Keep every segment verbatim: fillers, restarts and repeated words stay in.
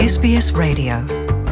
S B S Radio.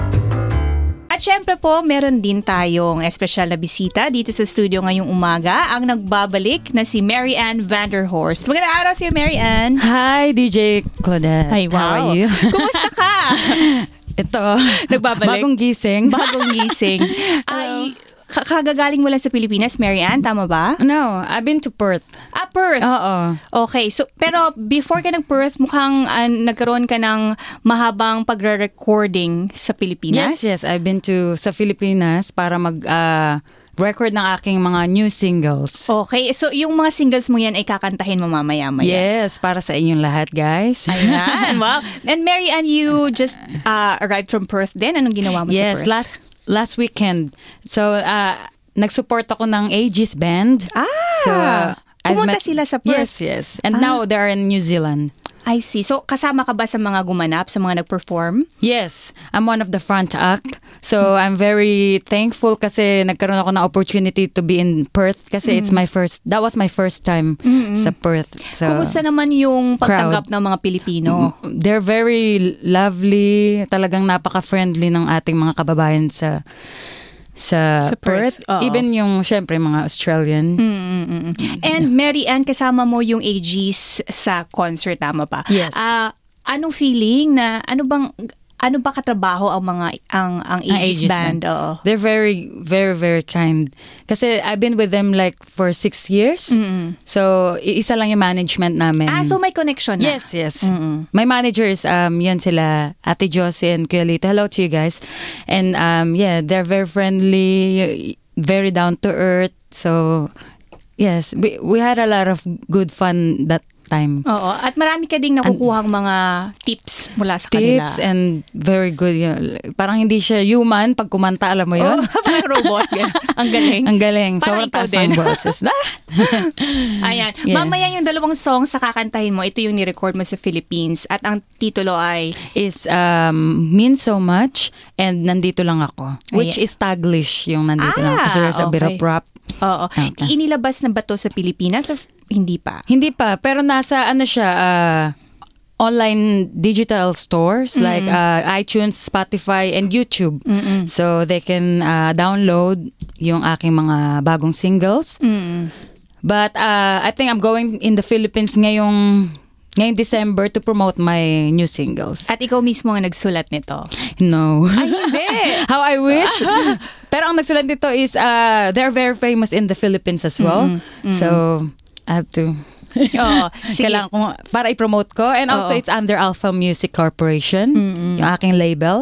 At syempre po, meron din tayong espesyal na bisita dito sa studio ngayong umaga, ang nagbabalik na si Mary Ann Vanderhorst. Magandang araw sa'yo, Mary Ann. Hi, D J Claudette. Ay, wow. How are you? Kumusta ka? Ito, nagbabalik. Bagong gising. Bagong gising. Ay, kagagaling mo lang sa Pilipinas, Mary Ann, tama ba? No, I've been to Perth. Ah, Perth. Oo. Okay, so pero before ka ng Perth, mukhang uh, nagkaroon ka ng mahabang pagre-recording sa Pilipinas? Yes, yes. I've been to sa Pilipinas para mag uh, record ng aking mga new singles. Okay, so yung mga singles mo yan ay kakantahin mo mamaya-maya? Yes, para sa inyong lahat, guys. Ayan, wow. And Mary Ann, you just uh, arrived from Perth din. Anong ginawa mo yes, sa Perth? Yes, last last weekend. So, uh, nag-support ako ng Aegis Band. Ah! So, uh, pumunta met, sila sa Perth? Yes, yes. And ah. now they're in New Zealand. I see. So, kasama ka ba sa mga gumanap, sa mga nag-perform? Yes. I'm one of the front act. So, I'm very thankful kasi nagkaroon ako ng opportunity to be in Perth kasi mm. it's my first, that was my first time mm-hmm. sa Perth. So, kumusta naman yung pagtanggap crowd ng mga Pilipino? They're very lovely. Talagang napaka-friendly ng ating mga kababayan sa sa, sa Perth. Perth. Even yung, syempre, mga Australian. Mm-mm. And Mary Ann, kasama mo yung Aegis sa concert, tama ba? Yes. Uh, anong feeling na, ano bang, ano ba katrabaho ang mga, ang, ang Aegis, Aegis band? band. Oo. They're very, very, very kind. Kasi I've been with them like for six years. Mm-hmm. So, isa lang yung management namin. Ah, so may connection na? Yes, yes. Mm-hmm. My managers, um, yun sila, Ate Josie and Kuya Lito. Hello to you guys. And um, yeah, they're very friendly, very down to earth. So, yes, we, we had a lot of good fun that time. Oo. At marami ka ding nakukuhang mga tips mula sa kanila. Tips and very good. Yun. Parang hindi siya human pag kumanta, alam mo yun? Oh, parang robot. Ang galing. Ang galing. Parang so, ikaw din. Boses. Ayan. Yeah. Mamaya yung dalawang songs sa kakantahin mo, ito yung ni-record mo sa Philippines. At ang titulo ay? Is um, Means So Much and Nandito Lang Ako. Which Ayan. Is Taglish yung Nandito ah, Lang Ako. Kasi there's a okay. bit of rap. Oo. Okay. Inilabas na ba to sa Pilipinas o hindi pa? Hindi pa. Pero nasa ano siya, uh, online digital stores mm-hmm. like uh, iTunes, Spotify, and YouTube. Mm-hmm. So they can uh, download yung aking mga bagong singles. Mm-hmm. But uh, I think I'm going in the Philippines ngayong ngayong December to promote my new singles. At ikaw mismo ang nagsulat nito? No. Ay, hindi! How I wish. Pero ang nagsulat nito is, uh, they're very famous in the Philippines as well. Mm-hmm. So, I have to... Oo. Kailangan ko, para i-promote ko. And also, Oo. It's under Alpha Music Corporation, mm-hmm. yung aking label.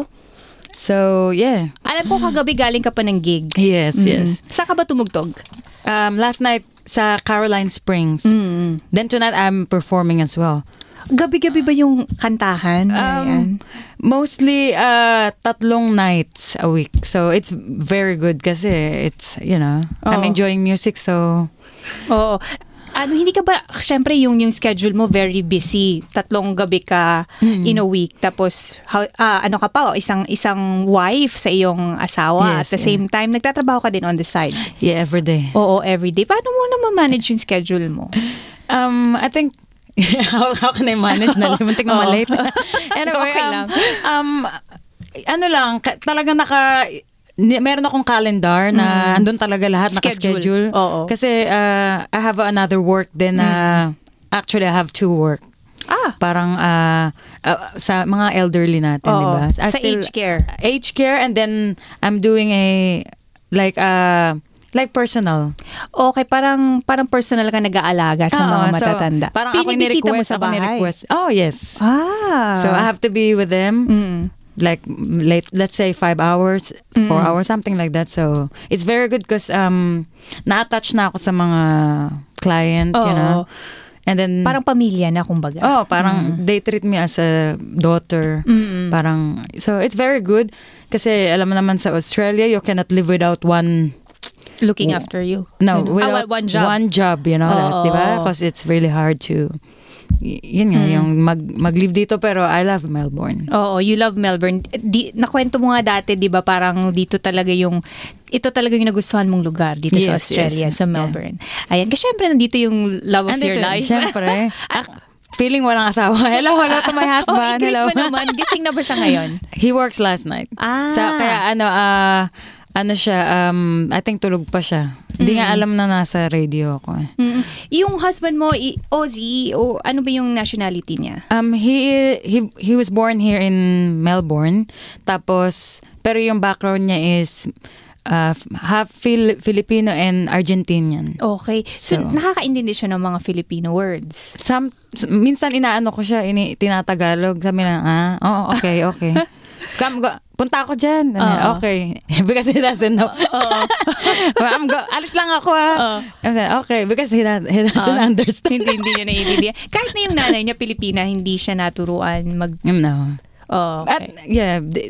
So, yeah. Alam ko, kagabi galing ka pa ng gig. Yes, mm-hmm. yes. Saan ka ba tumugtog? Um, last night, sa Caroline Springs. Mm-hmm. Then tonight, I'm performing as well. Gabi-gabi ba yung kantahan? Um, mostly uh, tatlong nights a week. So it's very good kasi it's, you know, oh. I'm enjoying music so... Oo. Ano, hindi ka ba, syempre yung, yung schedule mo very busy. Tatlong gabi ka mm-hmm. in a week. Tapos, how, uh, ano ka pa, isang isang wife sa iyong asawa. Yes, At the yeah. same time, nagtatrabaho ka din on the side. Yeah, every day. Oo, every day. Paano mo na ma-manage yung schedule mo? Um, I think, how, how can I manage na? Muntik na malate. Anyway, okay um, lang. um, ano lang, talagang naka... meron akong calendar na mm. andun talaga lahat naka-schedule. Kasi uh, I have another work then uh, mm. actually I have two work. Ah. Parang uh, uh, sa mga elderly natin, di ba? Sa still, aged care. Aged care and then I'm doing a like uh, like personal. Okay, parang parang personal ka nag-aalaga sa Oo, mga matatanda. So, parang ako ni-request, ako ni-request. Oh, yes. Ah. So I have to be with them. Mm. Like late, let's say five hours, mm. four hours, something like that. So it's very good because um, na-attach na ako sa mga client, oh. you know. And then parang pamilya na kumbaga. Oh, parang mm. they treat me as a daughter. Mm-mm. Parang so it's very good kasi alam mo naman sa Australia you cannot live without one looking w- after you. No, you know? without oh, one job. One job, you know, oh, that, oh, 'di ba? Because it's really hard to y- yun nga, mm. yung mag, mag-live dito pero I love Melbourne. Oo, you love Melbourne. Di, nakwento mo nga dati, di ba, parang dito talaga yung, ito talaga yung nagustuhan mong lugar dito yes, sa Australia, yes. sa Melbourne. Yeah. Ayan, kasi syempre nandito yung love of andito, your life. Syempre. At, feeling walang asawa. Hello, hello to my Oh, husband. i-greet Hello. mo naman. Gising na ba siya ngayon? He works last night. Ah. So, kaya ano, ah, ano siya, um, I think tulog pa siya. Hindi nga alam na nasa radio ako. Eh. Mm. Yung husband mo, i- Ozzy, o ano ba yung nationality niya? Um, he, he, he was born here in Melbourne. Tapos, pero yung background niya is uh, half Fil- Filipino and Argentinian. Okay. So, So, nakakaintindi siya ng mga Filipino words. Some, minsan inaano ko siya, ini, tinatagalog. Sabi na, ah, oo, okay, okay. Come, go, punta ako dyan. Oo. Okay. Because he doesn't know. Oo. I'm go, alis lang ako ah. Oo. Okay, because he, not, he doesn't Oo. understand. hindi, hindi niya naiintindihan. Kahit na yung nanay niya, Pilipina, hindi siya naturuan mag... No. Oh, At, okay. yeah, d-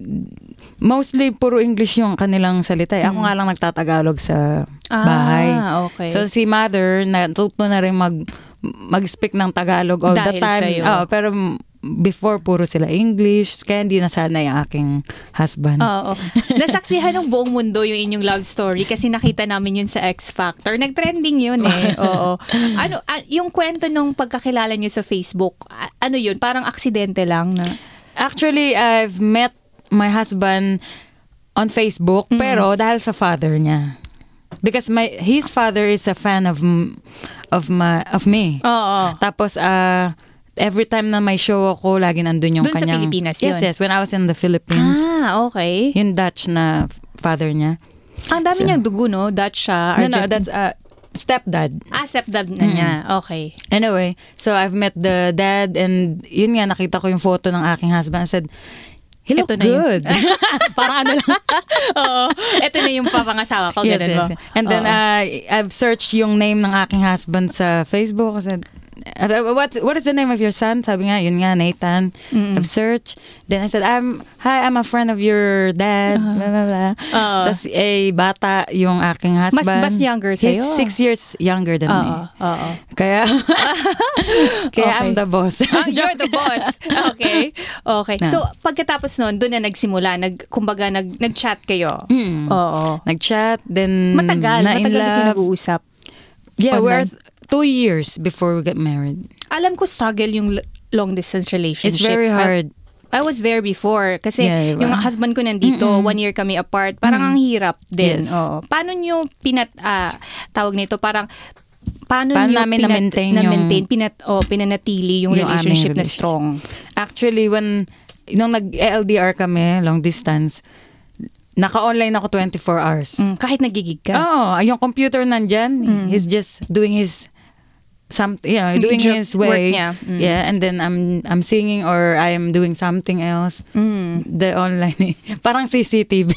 mostly puro English yung kanilang salita. Ako nga lang nagtatagalog sa bahay. Ah, okay. So si mother, natuto na rin mag, mag-speak ng Tagalog all the Dahil time. sa'yo. Oo, pero before puro sila English, kaya hindi na sana yung aking husband. Oo. Nasaksihan ng buong mundo yung inyong love story kasi nakita namin yun sa X Factor. Nag-trending yun eh. Oo. Ano, ah, yung kwento nung pagkakilala niyo sa Facebook, ah, ano yun? Parang aksidente lang na... Actually, I've met my husband on Facebook, Mm. pero dahil sa father niya. Because my his father is a fan of m- of my of me. Oo. Tapos uh, every time na may show ako, lagi nandun yung Dun sa kanyang... Pilipinas Yes, yun? yes. When I was in the Philippines. Ah, okay. Yung Dutch na father niya. Ang dami So- niyang dugo, no? Dutch siya. No, no, Argentine. that's uh, stepdad. Ah, stepdad na niya. Okay. Anyway, so I've met the dad and yun nga, nakita ko yung photo ng aking husband. I said, he look Ito na yun. good. Parang ano lang. Oo. Ito na yung papangasawa ko. Yes, Ganun yes, mo. yes. And then Oo. uh, I've searched yung name ng aking husband sa Facebook. I said, uh, what what is the name of your son? Sabi nga, yun nga, Nathan. Mm-mm. I've searched. Then I said, I'm hi, I'm a friend of your dad. Blah, blah, blah. Oo. Tapos, eh, bata yung aking husband. Mas- mas younger He's sa'yo. six years younger than me. Oo. Oo. Kaya, kaya Okay. I'm the boss. Ah, you're the boss. Okay. Okay. No. So, pagkatapos nun, doon na nagsimula. Nag, kumbaga, nag, nag-chat kayo. Mm. Oo. Nag-chat, then Matagal. na in Matagal na kayo love. nag-uusap. Yeah, we're Online. two years before we get married. Alam ko struggle yung l- long-distance relationship. It's very hard. I, I was there before. Kasi Yeah, diba? yung husband ko nandito, Mm-mm. one year kami apart. Parang ang hirap din. Yes. Oo. Paano nyo pinat... ah, tawag nito, parang... Paano, Paano nyo namin na-maintain na yung- maintain, pinat, oh, pinanatili yung, Yung aming relationship na relationship. strong? Actually, when nung nag-L D R kami, long distance, naka-online ako twenty-four hours. Mm, kahit nagigig ka. Oh, yung computer nandyan, Mm. he's just doing his some yeah, doing Job- his work way. niya. Mm. Yeah, and then I'm I'm singing or I'm doing something else. Mm. The online parang C C T V.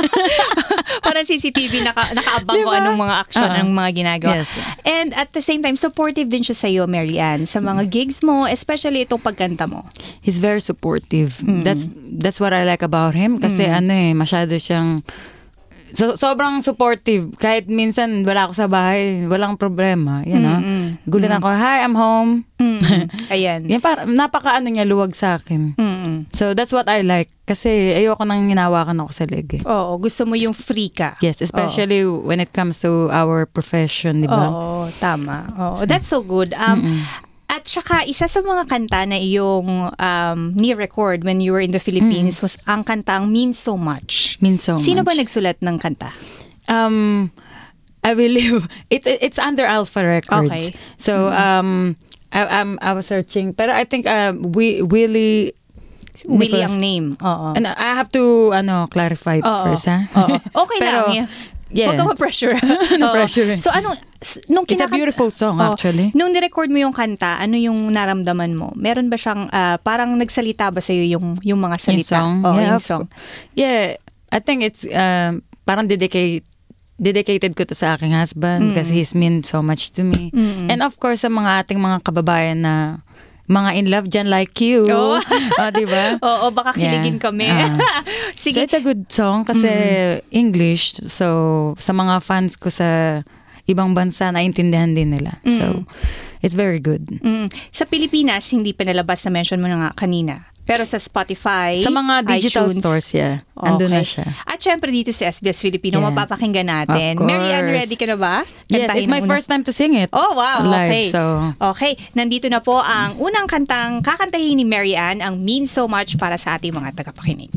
Parang C C T V naka, nakaabang ko Diba? anong mga action, Oo. anong mga ginagawa. Yes. And at the same time, supportive din siya sa'yo, Mary Ann, sa mga gigs mo, especially itong pagkanta mo. He's very supportive. Mm. That's that's what I like about him kasi Mm. ano eh, masyado siyang so, sobrang supportive. Kahit minsan wala ako sa bahay, walang problema, you know. Mm-mm. Gulat ako, hi, I'm home. Mm. Ayan. Yan para napaka ano niya luwag sa akin. Mm-mm. So that's what I like kasi ayoko nang hinawakan ako sa leg. Eh. Oo, gusto mo yung free ka. Yes, especially when it comes to our profession, di ba? Oo, tama. Oo, that's so good. Um, Mm-mm. At saka, isa sa mga kanta na iyong um, ni-record when you were in the Philippines was ang kantang Means So Much. Means so Sino ba much. nagsulat ng kanta? Um, I believe it, it it's under Alpha Records. Okay. So um, I, I'm I was searching, pero I think uh, we Willie Willie Nicholas- ang name. Oo. And I have to ano clarify Oo. first, ha? Oo. Okay Pero, lang. Yeah. yeah. Huwag ka ma-pressure. No Oo. pressure. So, ano, s- nung It's a kinakanta- beautiful song, Oo. actually. Nung nirecord mo yung kanta, ano yung naramdaman mo? Meron ba siyang, ah, parang nagsalita ba sa'yo yung, yung mga Yung salita? song? Oo, yeah, yung of song. cou- Yeah, I think it's um, parang dedicate dedicated ko to sa aking husband Mm. because he's meant so much to me. Mm-mm. And of course, sa mga ating mga kababayan na mga in love dyan like you. Oo. Oh, di ba? Oo, baka kiligin Yeah. kami. Ah. Sige. So it's a good song kasi English. So sa mga fans ko sa ibang bansa, naintindihan din nila. So Mm. it's very good. Mm. Sa Pilipinas, hindi pa nalabas na mention mo na nga kanina. Pero sa Spotify, Sa mga digital iTunes, stores, yeah. Andun na siya. At syempre dito sa S B S Filipino, Yeah. mapapakinggan natin. Of Mary Ann, course. ready ka na ba? Yes, Kantahin it's my ang unang- first time to sing it. Oh, wow. Okay. Live, so... Okay, nandito na po ang unang kantang kakantahin ni Mary Ann, ang Mean So Much para sa ating mga tagapakinig.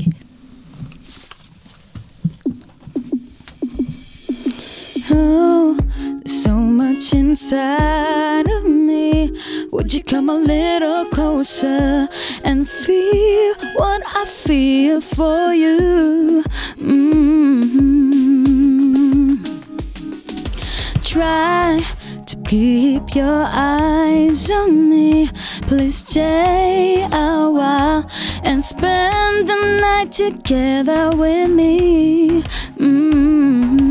Oh, there's so much inside of me. Would you come a little closer and feel what I feel for you? Mm-hmm. Try to keep your eyes on me. Please stay a while and spend the night together with me. Mm-hmm.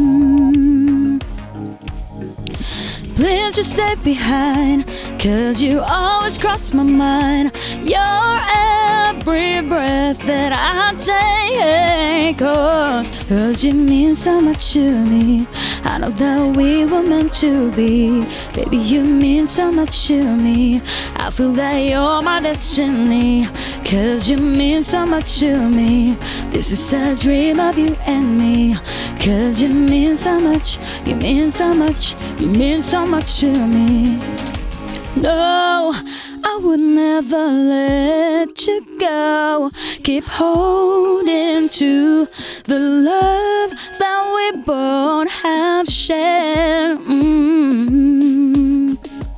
Please just stay behind, cause you always cross my mind. You're every breath that I take, cause, cause you mean so much to me. I know that we were meant to be. Baby, you mean so much to me. I feel that you're my destiny, cause you mean so much to me. This is a dream of you and me, cause you mean so much. You mean so much. You mean so much to me. No, I would never let you go. Keep holding to the love that we both have shared. Mm-hmm.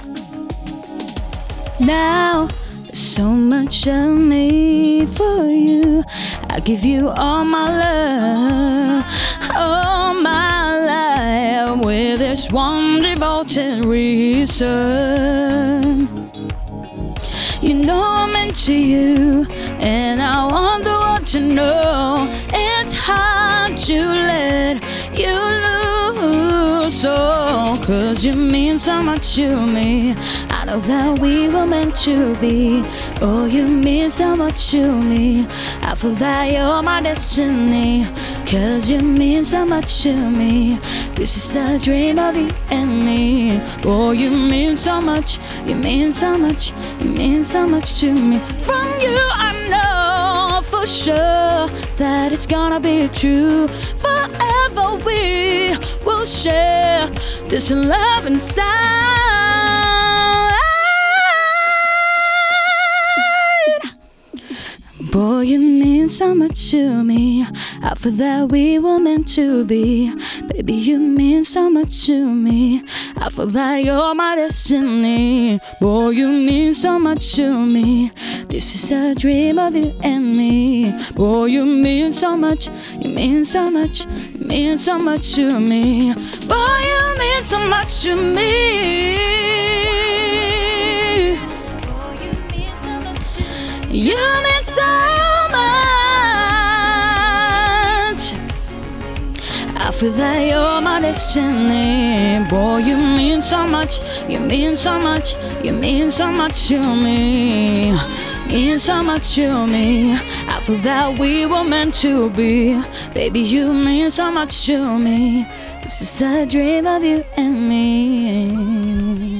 Now there's so much of me for you. I'll give you all my love, all my life, with this one devoted reason. You know I'm into you, and I want the world to know it's hard to let you lose. So, cause you mean so much to me. I know that we were meant to be. Oh, you mean so much to me. I feel that you're my destiny, cause you mean so much to me. This is a dream of you and me. Oh, you mean so much. You mean so much. You mean so much to me. From you I know for sure that it's gonna be true. Forever we will share this love inside. Boy, you mean so much to me. I feel that we were meant to be. Baby, you mean so much to me. I feel that you're my destiny. Boy, you mean so much to me. This is a dream of you and me. Boy, you mean so much. You mean so much. You mean so much to me. Boy, you mean so much to me. You mean so much. I feel that you're my destiny. Boy, you mean so much. You mean so much. You mean so much to me. Mean so much to me. I feel that we were meant to be. Baby, you mean so much to me. This is a dream of you and me.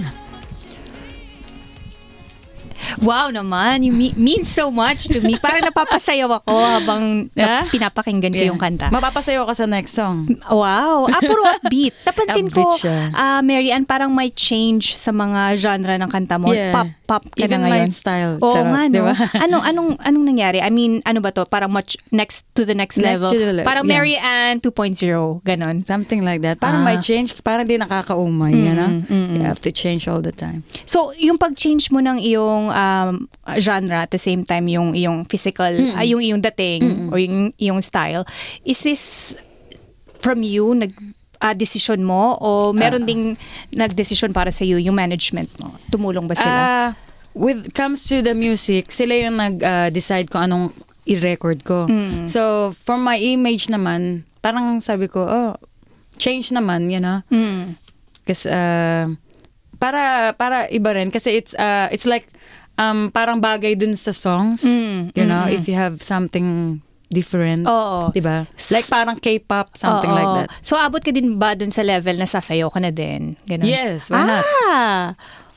Wow naman, you mean, mean so much to me. Parang napapasayaw ako habang Yeah? nap- pinapakinggan ko Yeah. yung kanta. Mapapasayo ka sa next song. Wow. Ah, puro upbeat. Napansin ko, Upbeat siya. ah, Mary Ann, parang may change sa mga genre ng kanta mo. Yeah. Pop, pop ka Even na ngayon. my style. Oo Charot, nga, no? diba? anong, anong, anong nangyari? I mean, ano ba to? Parang much next to the next, Next level. to the le- Parang yeah. Mary Ann two point oh, ganon. Something like that. Parang Ah. may change. Parang di nakakaumay, you know? Mm, mm, mm. You have to change all the time. So, yung pag-change mo ng iyong um, genre at the same time yung iyong physical, ay yung iyong dating o yung iyong style, is this from you, nag ah, decision mo o meron Ah. ding nag-decision para sa iyo yung management mo? Tumulong ba sila? Ah, with comes to the music, sila yung nag-decide kung anong i-record ko. Mm. So, for my image naman, parang sabi ko, oh, change naman, you know? Mm. Kasi, uh, para, para iba rin. Kasi it's, uh, it's like, um, parang bagay dun sa songs. Mm, You know, mm, if you have something different. Oo. Diba? Like parang K-pop, something Oo. like that. So, abot ka din ba dun sa level na sasayaw ka na din? Ganun? Yes, why not? Ah!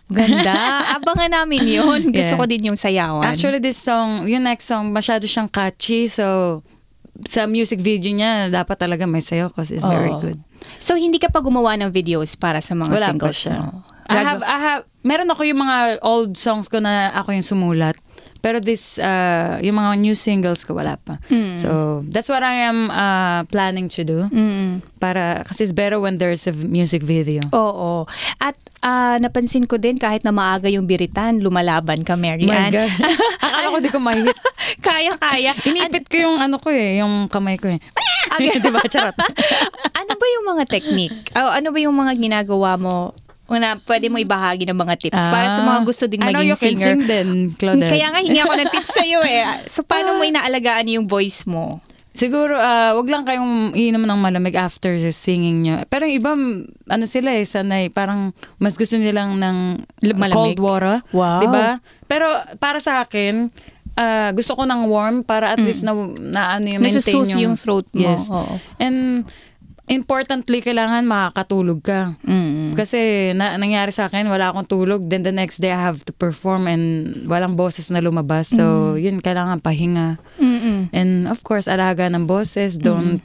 Ganda. Abangan namin yun. Gusto Yeah. ko din yung sayawan. Actually, this song, yung next song, masyado siyang catchy. So, sa music video niya, dapat talaga may sayo because it's very Oo. good. So, hindi ka pa gumawa ng videos para sa mga Wala pa singles siya. mo? I have, I have, meron ako yung mga old songs ko na ako yung sumulat. Pero this, uh, yung mga new singles ko, wala pa. Mm. So, that's what I am uh, planning to do. Mm. Para, kasi it's better when there's a music video. Oo. At ah, napansin ko din kahit na maaga yung biritan, lumalaban ka, Mary My Ann. God. Akala ko di ko mahit. Kaya-kaya. Inipit ko yung ano ko eh, yung kamay ko eh. Diba? Charot. Ano ba yung mga technique? Oh, ano ba yung mga ginagawa mo na pwede mo ibahagi ng mga tips para sa mga gusto ding I know maging you can singer? sing din, Claudette. Kaya nga, hingi ako ng tips sa'yo eh. So, paano mo inaalagaan yung voice mo? Siguro, ah, wag lang kayong iinom ng malamig after singing nyo. Pero yung iba, ano sila eh, sanay, parang mas gusto nilang ng Malamig? cold water. Wow. Diba? Pero para sa akin, ah, gusto ko ng warm para at least na, na ano yung maintain Nasusoothe yung... yung throat mo. Yes. Oo. And importantly, kailangan makakatulog ka. Mm. Kasi na, nangyari sa akin, wala akong tulog. Then the next day, I have to perform and walang boses na lumabas. So, yun, kailangan pahinga. Mm-mm. And of course, alaga ng boses. Don't,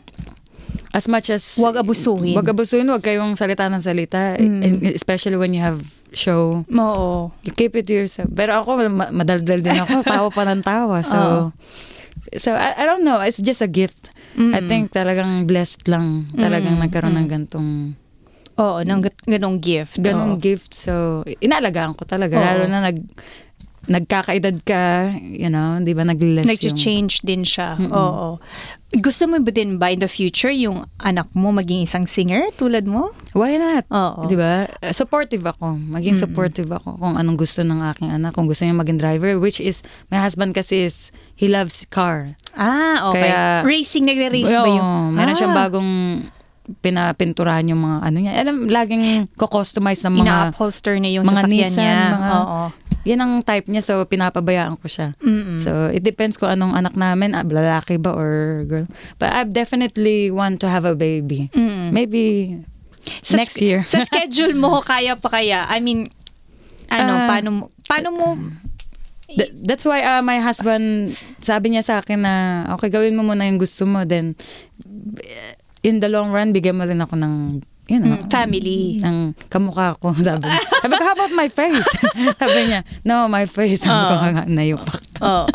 as much as... Huwag abusuhin. Huwag abusuhin. Huwag kayong salita ng salita. And especially when you have show. Oo. You keep it to yourself. Pero ako, ma- madaldal din ako. Tawa pa ng tawa. So, Oo. so I, I don't know. It's just a gift. Mm. I think talagang blessed lang. Talagang Mm. nagkaroon ng gantong... Oo, ng ganong gift. Ganong Oo. gift. So, inaalagaan ko talaga. Oo. Lalo na nag, nagkakaedad ka, you know, di ba, nag-less yung... Nag-change din siya. Oo. Gusto mo ba din ba in the future yung anak mo maging isang singer tulad mo? Why not? Oo. Di ba? Uh, Supportive ako. Maging supportive ako kung anong gusto ng aking anak. Kung gusto niya maging driver, which is, my husband kasi is, he loves car. Ah, okay. Kaya- Racing, nagre-race ba Oo, yung... meron ah, siyang bagong pinapinturahan yung mga ano niya. Alam, laging ko-customize ng mga... ina-upholster niya yung mga sasakyan Nissan, niya. mga- Oo. Yan ang type niya, so pinapabayaan ko siya. Mm-mm. So, it depends kung anong anak namin, ah, lalaki ba or girl. But I definitely want to have a baby. Mm. Maybe Sa next sk- year. Sa schedule mo, kaya pa kaya? I mean, ano, Ah. paano mo, paano mo, Th- that's why uh, my husband, sabi niya sa akin na, okay, gawin mo muna yung gusto mo, then in the long run, bigyan mo rin ako ng, you know, mm, family? ng kamukha ko. Sabi, sabi ko, how about my face? Sabi niya, no, my face. Sabi ko, Oo. nayupak. Oh.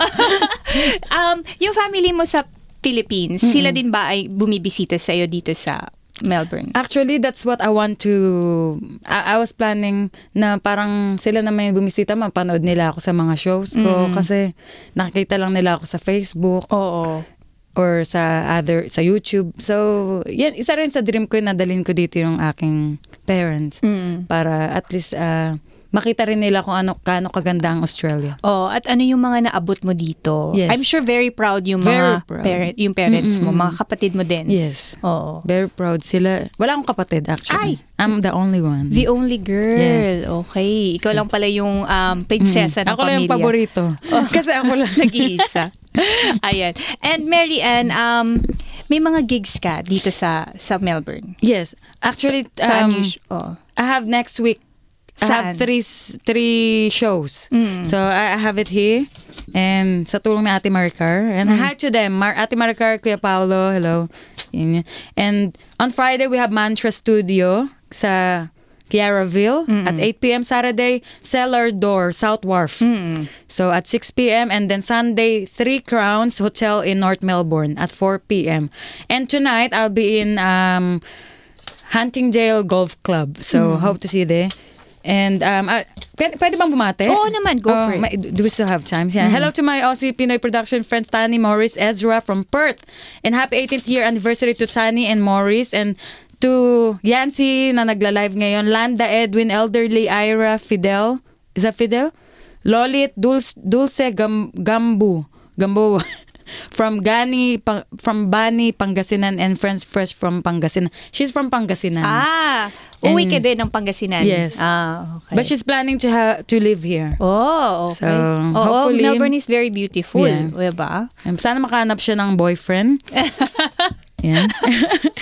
um, yung family mo sa Philippines, sila din ba ay bumibisita sa iyo dito sa Melbourne? Actually, that's what I want to... I, I was planning na parang sila naman yung bumisita, mapanood nila ako sa mga shows ko. Kasi nakikita lang nila ako sa Facebook Oo. or sa other sa YouTube. So, yan, isa rin sa dream ko na dalhin ko dito yung aking parents Mm. para at least uh, makita rin nila kung ano kaano kaganda ang Australia. Oh, at ano yung mga naabot mo dito? Yes. I'm sure very proud yung Very mga proud. parent, yung parents mo, Mm-mm. mga kapatid mo din. Yes. Oo. Very proud sila. Wala akong kapatid actually. Ay! I'm the only one. The only girl. Okay. Ikaw lang pala yung um, prinsesa ng Ako lang yung pamilya. paborito. Kasi ako lang. Nag-iisa. Ayan. And Mary Ann, um, may mga gigs ka dito sa sa Melbourne. Yes. Actually, Saan um, you sh- oh. I have next week. I Saan? have three s- three shows. Mm. So I I have it here and sa tulong ni Ate Maricar. And hi to them. Mar- Ate Maricar, Kuya Paolo, hello. Yun yun. And on Friday we have Mantra Studio sa Chiaraville at eight p.m. Saturday, Cellar Door, South Wharf. Mm. So at six p.m. and then Sunday, Three Crowns Hotel in North Melbourne at four p.m. And tonight I'll be in um, Huntingdale Golf Club. So hope to see you there. And um, uh, pwede, pwede bang bumate? Oo naman, go Oh, for it. may- do we still have time? Yeah. Hello to my Aussie Pinoy production friends Tani, Morris, Ezra from Perth. And happy eighteenth year anniversary to Tani and Morris. And to Yancy na nagla-live ngayon, Landa, Edwin, Elderly, Ira, Fidel. Is that Fidel? Lolit, Dulce, Dulce Gam, Gambu. Gambu. From Gani, pa, from Bani, Pangasinan, and friends fresh from Pangasinan. She's from Pangasinan. Ah, uwi And- ka din ng Pangasinan. Yes. Ah, okay. But she's planning to ha- to live here. Oh, okay. So, Oo, hopefully- Melbourne is very beautiful. Yeah. Diba? Um, Sana makahanap siya ng boyfriend. Yan.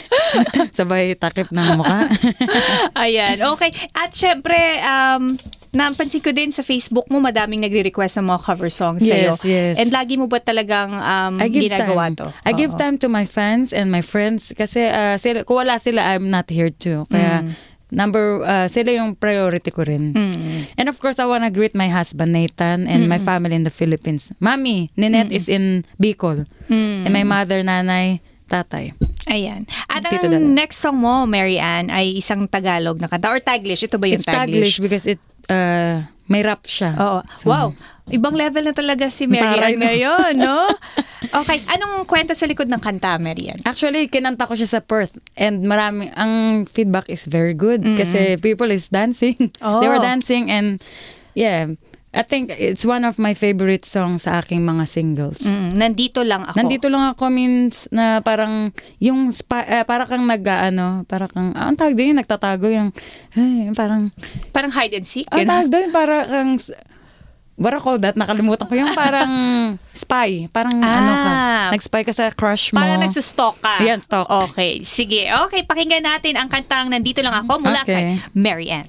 Sabay takip ng mukha. Ayan, okay. At syempre, um, napansin ko din sa Facebook mo, madaming nagre-request ng mga cover songs sa'yo. Yes, yes. And lagi mo ba talagang um, I give ginagawa time. to? I Oo. give time to my fans and my friends kasi uh, sila, kung wala sila, I'm not here too. Kaya Mm. number, uh, sila yung priority ko rin. Mm. And of course, I wanna greet my husband, Nathan, and my family in the Philippines. Mami, Ninette is in Bicol. Mm. And my mother, nanay, tatay. Ayan. At Tito ang Dara. next song mo, Mary Ann, ay isang Tagalog na kanta or Taglish. Ito ba yung It's Taglish Taglish? because it uh, may rap siya. Oo. So, Wow. Ibang level na talaga si Mary Taray Ann na. ngayon, no? Okay. Anong kwento sa likod ng kanta, Mary Ann? Actually, kinanta ko siya sa Perth and marami, ang feedback is very good kasi people is dancing. Oh. They were dancing and yeah, I think it's one of my favorite songs sa aking mga singles. Mm, nandito lang ako. Nandito lang ako means na parang yung spa, eh, para kang nag ano, para kang ah, ang tawag doon yung nagtatago yung ay, parang Parang hide and seek. ang ganun. tawag doon para kang what I call that, nakalimutan ko yung parang spy, parang Ah. ano ka, nag-spy ka sa crush mo. Parang nagsustalk ka. Yan, stalk. Okay. Sige. Okay, pakinggan natin ang kantang Nandito Lang Ako mula Okay. kay Mary Ann.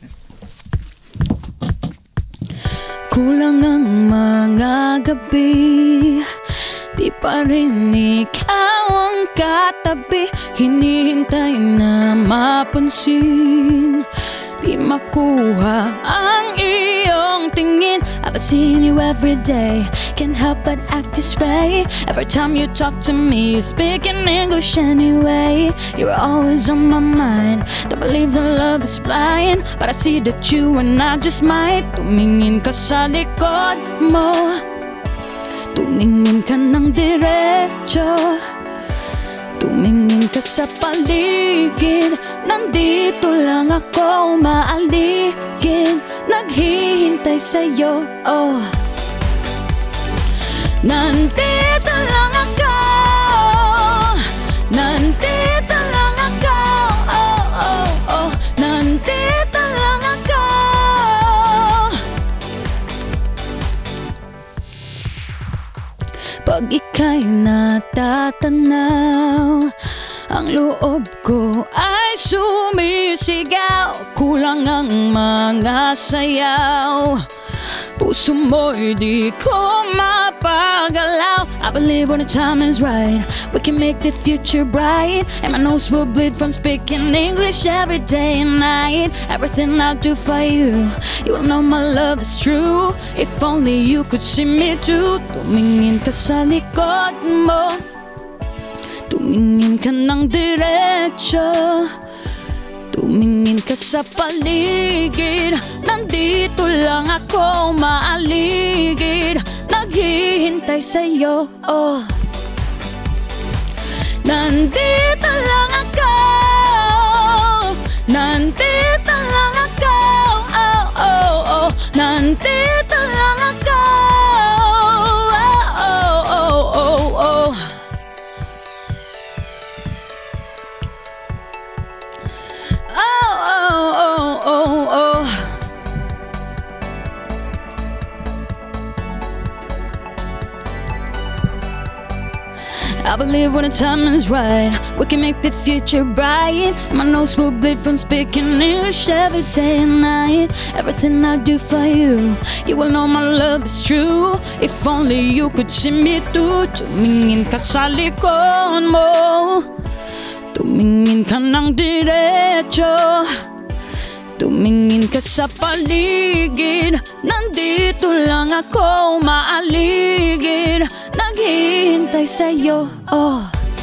Kulang ang mga gabi, di pa rin ikaw ang katabi. Hinihintay na mapansin, di makuha ang iyong tingin. I've seen you every day, can't help but act this way. Every time you talk to me, you speak in English anyway. You're always on my mind, don't believe that love is blind, but I see that you and I just might. Tumingin ka sa likod mo, tumingin ka ng diretso, tumingin ka sa paligid. Nandito lang ako maaligid, naghihintay sa'yo, oh. Nandito lang ako, nandito lang ako, oh, oh, oh. Nandito lang ako. Pag ika'y natatanaw, ang loob ko ay sumisigaw. Kulang ang mga sayaw, puso mo'y di ko mapagalaw. I believe when the time is right, we can make the future bright. And my nose will bleed from speaking English every day and night. Everything I do for you, you will know my love is true. If only you could see me too. Tumingin ka sa likod mo, tumingin ka ng diretso, tumingin ka sa paligid. Nandito lang ako maaligid, naghihintay sa'yo, oh. Nandito lang ako, nandito lang ako, oh, oh, oh. Nandito lang ako, oh, oh, oh, oh, oh. Oh, oh, oh, oh, oh. I believe when the time is right, we can make the future bright. My nose will bleed from speaking English every day and night. Everything I do for you, you will know my love is true. If only you could see me too. Tumingin ka sa likod mo, tumingin ka ng diretso, tumingin ka sa paligid. Nandito lang ako maaligid, naghihintay sa'yo, oh.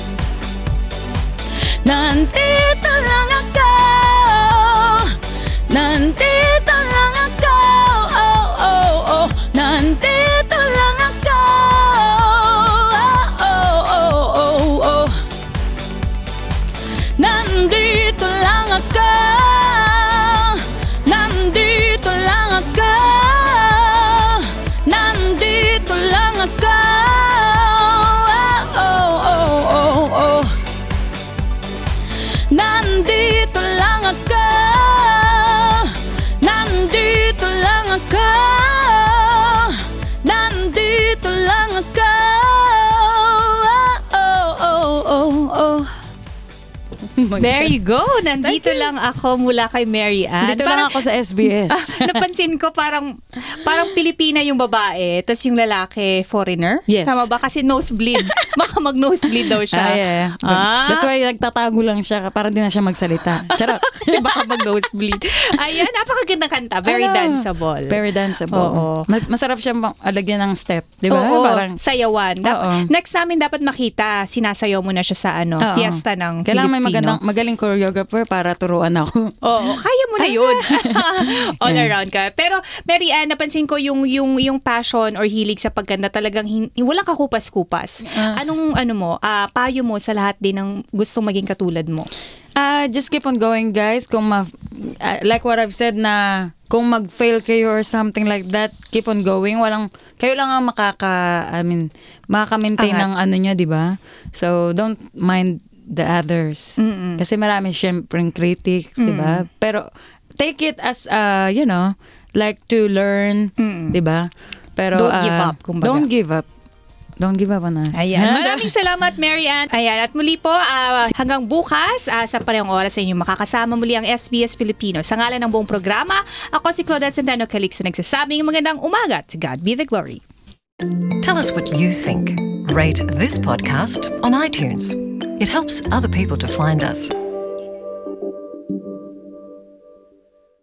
Nandito lang ako, nandito lang ako, oh, oh, oh. Nandito lang ako, oh, oh, oh, oh. Nandito lang ako, nandito lang ako, nandito lang ako, oh, oh, oh, oh. Nandito lang ako, There you go. Nandito lang ako mula kay Mary Ann. Dito lang ako sa S B S. Napansin ko parang parang Pilipina yung babae, tapos yung lalaki foreigner. Yes. Tama ba? Kasi nosebleed. Baka mag-nosebleed daw siya. Ah, yeah. Ah. That's why nagtatago lang siya para di na siya magsalita. Charot. Kasi baka mag-nosebleed. Ayan, napakagandang kanta. Very Ano? danceable. Very danceable. Oo. Ma- Masarap siya ma- alagyan ng step. Di ba? Oo, Parang, sayawan. Dap- Oo. next namin dapat makita, sinasayaw mo na siya sa ano, Oo. fiesta ng Kailangan may Filipino. magandang, magaling choreographer para turuan ako. Oo, kaya mo na yun. All around ka. Pero, Mary Ann, napansin ko yung, yung, yung passion or hilig sa pagganda talagang hin- walang kakupas-kupas. Ah. Anong, ano mo, ah, payo mo sa lahat din ng gustong maging katulad mo? Uh, just keep on going, guys. Kung ma- uh, like what I've said na kung mag-fail kayo or something like that, keep on going. Walang, kayo lang ang makaka, I mean, makaka-maintain Angat. ng ano nyo, di ba? So, don't mind the others. Mm-mm. Kasi marami syempreng critics, di ba? Pero, take it as, uh, you know, like to learn, Mm-mm. di ba? Pero, Don't give uh, up, kumbaga. Don't give up. Don't give up on us. Ayan. Maraming salamat, Mary Ann. Ayan. At muli po, ah, hanggang bukas, ah, sa parehong oras sa inyo, makakasama muli ang S B S Filipino. Sa ngalan ng buong programa, ako si Claudette Centeno Calix na nagsasabing magandang umaga. To God be the glory. Tell us what you think. Rate this podcast on iTunes. It helps other people to find us.